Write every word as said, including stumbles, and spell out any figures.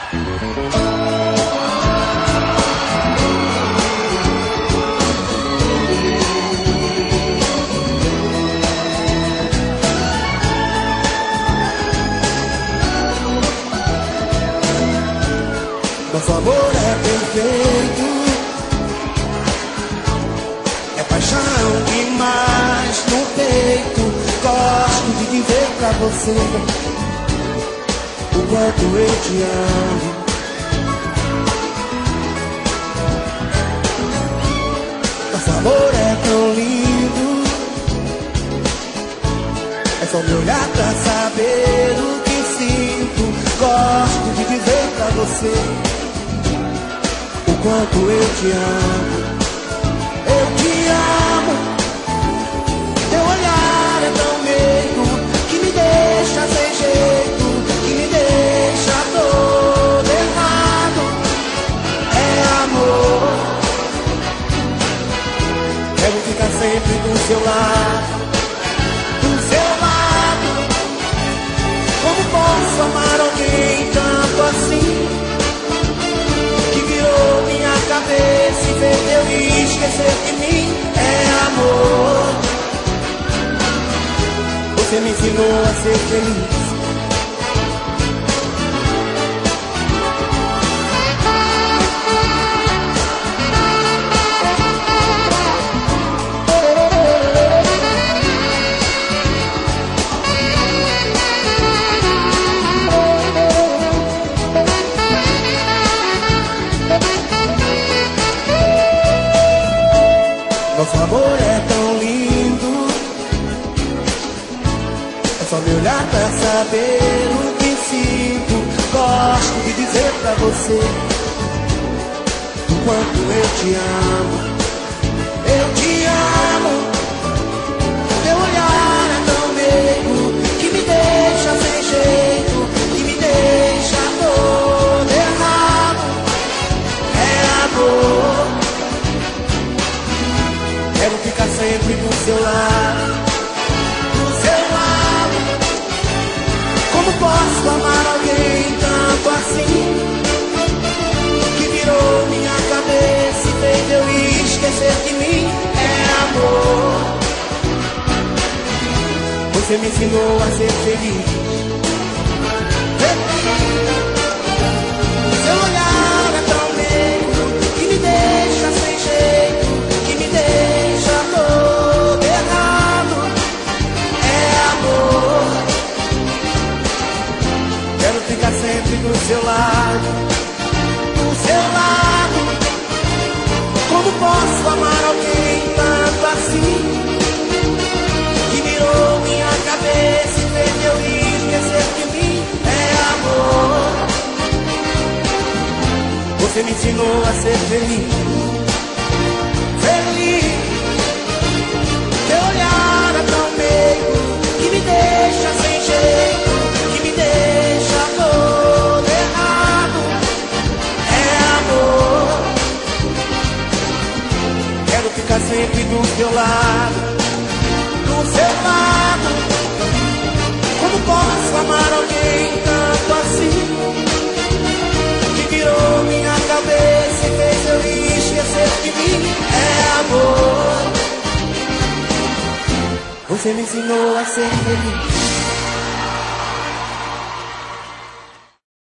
Nosso amor é perfeito, é paixão demais no peito. Gosto de dizer pra você o quanto eu te amo. Nosso amor é tão lindo, é só me olhar pra saber o que sinto. Gosto de dizer pra você o quanto eu te amo. Eu te amo. Teu olhar é tão meigo que me deixa sem jeito, que me deixa todo errado. É amor. Quero ficar sempre do seu lado, do seu lado. Como posso amar alguém tanto assim, que virou minha cabeça e fez eu esquecer de mim? É amor. Você me ensinou a ser feliz. Nosso amor é tão lindo, é só me olhar pra saber o que sinto. Gosto de dizer pra você o quanto eu te amo. Eu te amo. Teu olhar é tão meigo que me deixa sem jeito, que me deixa todo errado. É amor. Quero ficar sempre do seu lado, do seu lado. Como posso amar alguém tanto assim, que virou minha cabeça e fez eu esquecer de mim? É amor. Você me ensinou a ser feliz. Seu olhar é tão meigo que me deixa sem jeito, que me deixa todo errado. É amor. Quero ficar sempre do seu lado, do seu lado. Como posso amar alguém tanto assim, que virou minha cabeça e fez eu esquecer de mim? É amor. Você me ensinou a ser feliz. Feliz. Teu olhar é tão meigo que me deixa sem jeito, que me deixa todo errado. É amor. Quero ficar sempre do seu lado, do seu lado. Como posso amar alguém tanto assim, que virou minha cabeça e fez eu esquecer de mim? É amor. Você me ensinou a ser feliz.